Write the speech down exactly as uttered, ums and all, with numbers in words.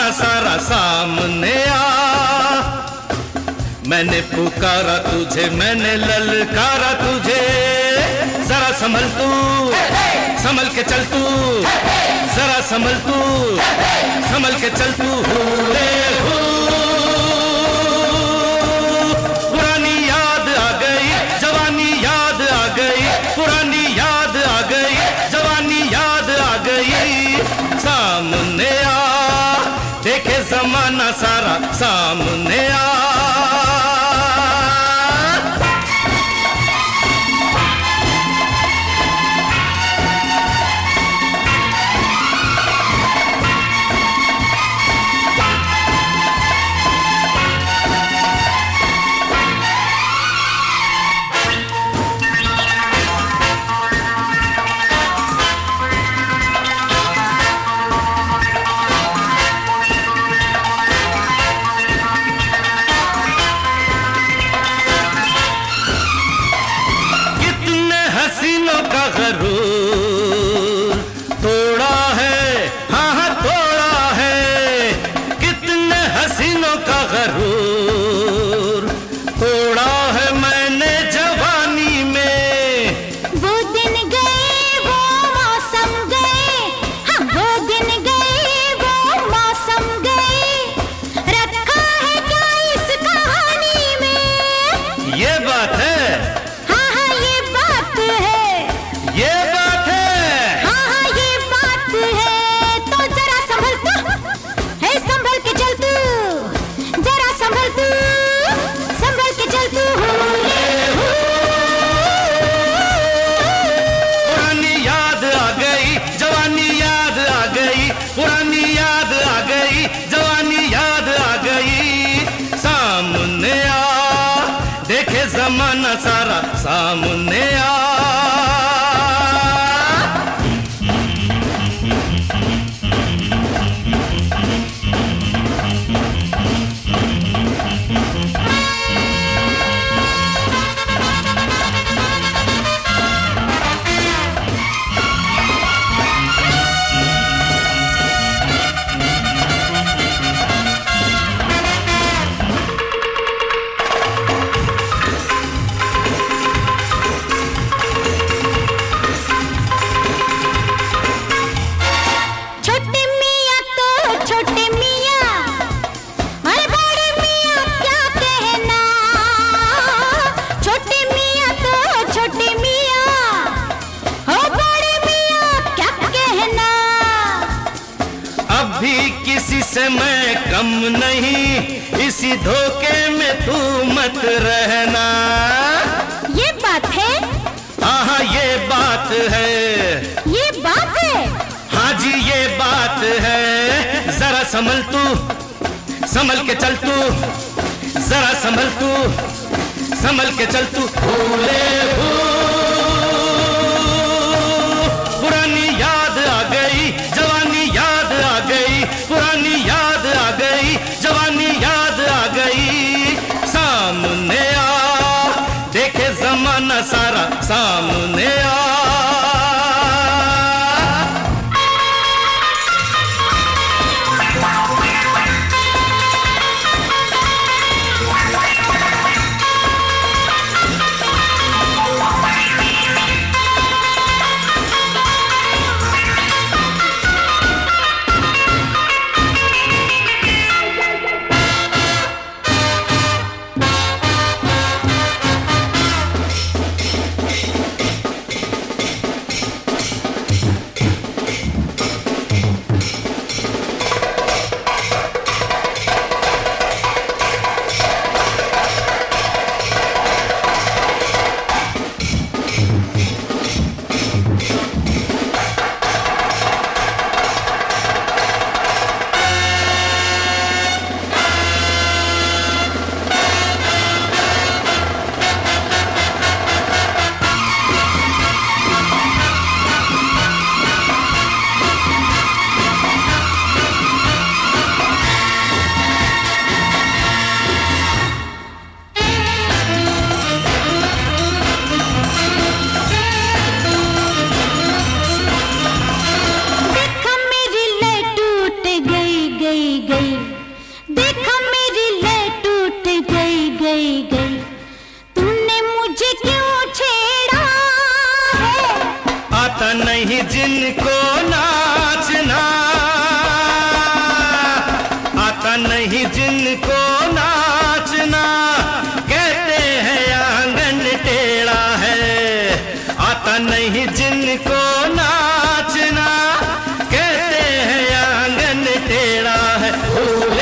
जमाना सारा सामने आ। मैंने पुकारा तुझे, मैंने ललकारा तुझे, जरा संभल तू, संभल के चल तू, जरा संभल तू, संभल के चल तू। हुए हू पुरानी याद आ गई, जवानी याद आ गई, पुरानी याद आ गई, जवानी याद आ गई। सामने आ, देखे जमाना सारा सामने आ। हसीनों का गरूर तोड़ा है, हाँ हाँ तोड़ा है, कितने हसीनों का गरूर तोड़ा है मैंने जवानी में। वो दिन गए वो मौसम गए, हाँ वो दिन गए वो मौसम गए, रखा है क्या इस कहानी में। ये बात है, ये बात है, हाँ हाँ ये बात है। तो जरा संभल तू, है संभल के चल तू, जरा संभल तू, संभल के चल तू। पुरानी याद आ गई, जवानी याद आ गई, पुरानी याद आ गई, जवानी याद आ गई। सामने आ, देखे जमाना सारा सामने आ। भी किसी से मैं कम नहीं, इसी धोखे में तू मत रहना। ये बात है, हाँ हाँ ये बात है, ये बात है, हाँ जी ये बात है। जरा संभल तू, संभल के चल तू, जरा संभल तू, संभल के चल तू। भूले पुरानी याद आ गई, जवानी याद आ गई, पुरानी याद आ गई, जवानी याद आ गई। सामने आ, देखे जमाना सारा सामने आ। गई गई, तुमने मुझे क्यों छेड़ा है? आता नहीं जिनको नाचना, आता नहीं जिनको नाचना, कहते हैं आंगन टेढ़ा है। आता नहीं जिनको नाचना, कहते हैं आंगन टेढ़ा है।